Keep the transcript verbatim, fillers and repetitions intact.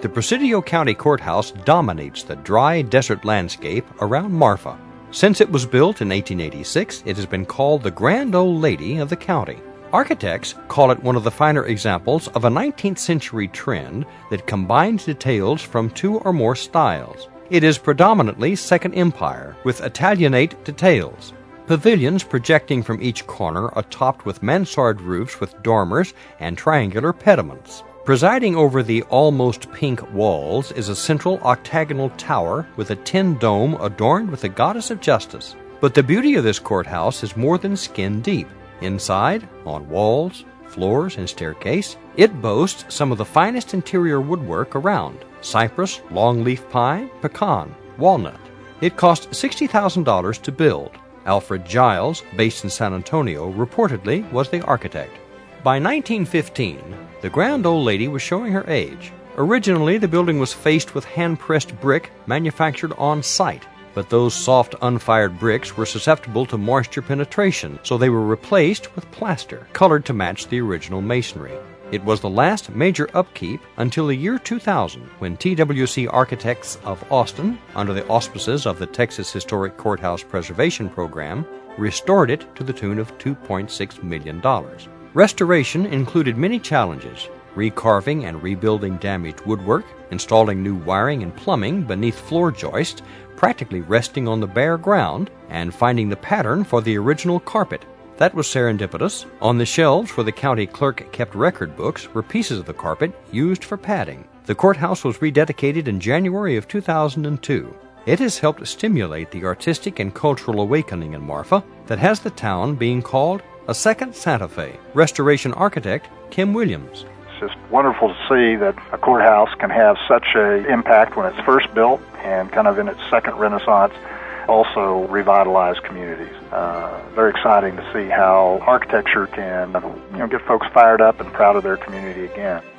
The Presidio County Courthouse dominates the dry desert landscape around Marfa. Since it was built in eighteen eighty-six, it has been called the Grand Old Lady of the county. Architects call it one of the finer examples of a nineteenth century trend that combines details from two or more styles. It is predominantly Second Empire, with Italianate details. Pavilions projecting from each corner are topped with mansard roofs with dormers and triangular pediments. Presiding over the almost pink walls is a central octagonal tower with a tin dome adorned with the goddess of justice. But the beauty of this courthouse is more than skin deep. Inside, on walls, floors, and staircase, it boasts some of the finest interior woodwork around: cypress, longleaf pine, pecan, walnut. It cost sixty thousand dollars to build. Alfred Giles, based in San Antonio, reportedly was the architect. By nineteen fifteen, the Grand Old Lady was showing her age. Originally, the building was faced with hand-pressed brick manufactured on site, but those soft, unfired bricks were susceptible to moisture penetration, so they were replaced with plaster, colored to match the original masonry. It was the last major upkeep until the year two thousand, when T W C Architects of Austin, under the auspices of the Texas Historic Courthouse Preservation Program, restored it to the tune of two point six million dollars. Restoration included many challenges: recarving and rebuilding damaged woodwork, installing new wiring and plumbing beneath floor joists, practically resting on the bare ground, and finding the pattern for the original carpet. That was serendipitous. On the shelves where the county clerk kept record books were pieces of the carpet used for padding. The courthouse was rededicated in January of two thousand two. It has helped stimulate the artistic and cultural awakening in Marfa that has the town being called a second Santa Fe. Restoration architect Kim Williams. It's just wonderful to see that a courthouse can have such an impact when it's first built and kind of in its second renaissance, also revitalize communities. Uh, very exciting to see how architecture can, you know, get folks fired up and proud of their community again.